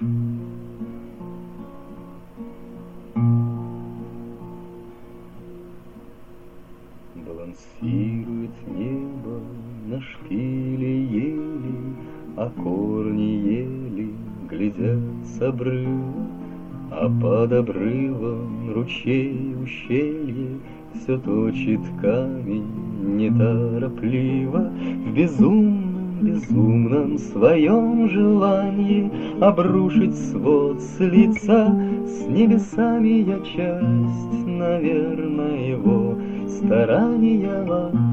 Балансирует небо на шпиле ели, а корни ели глядят с обрыва, а под обрывом ручей ущелье все точит камень неторопливо в безумном своем желании обрушить свод с лица. С небесами я часть, наверное, его старания,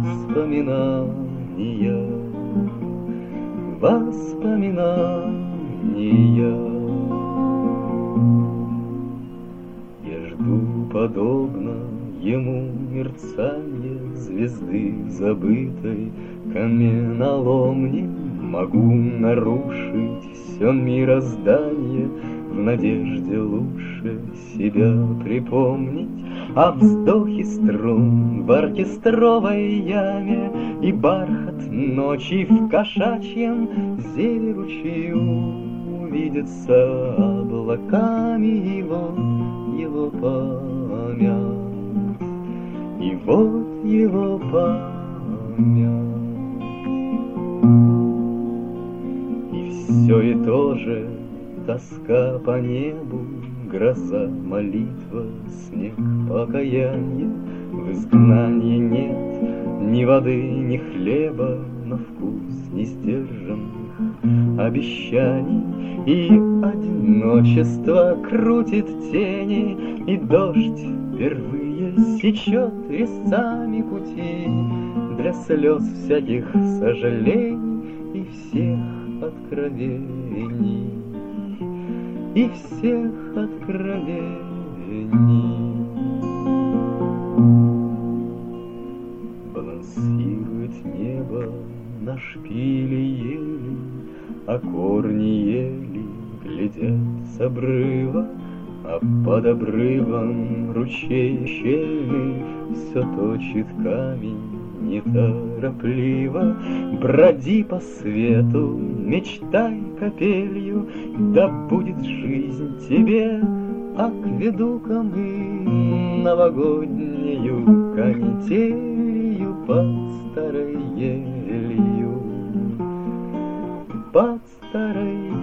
воспоминания. Я жду, подобно ему, мерцанье звезды забытой каменоломни. Могу нарушить все мироздание в надежде лучше себя припомнить, а вздохи струн в оркестровой яме и бархат ночи в кошачьем зеве ручью увидятся облаками, его память, и вот его память. И все и то же тоска по небу, гроза, молитва, снег, покаяние. В изгнании нет ни воды, ни хлеба, но вкус несдержанных обещаний. И одиночество крутит тени, и дождь впервые сечет резцами пути для слез всяких сожалений и всех откровений. И всех откровений. Балансирует небо на шпиле ели, а корни ели глядят с обрыва, а под обрывом ручей щели все точит камень неторопливо. Броди по свету, мечтай капелью, да будет жизнь тебе акведуком и новогоднею канителью под старой елью, под старой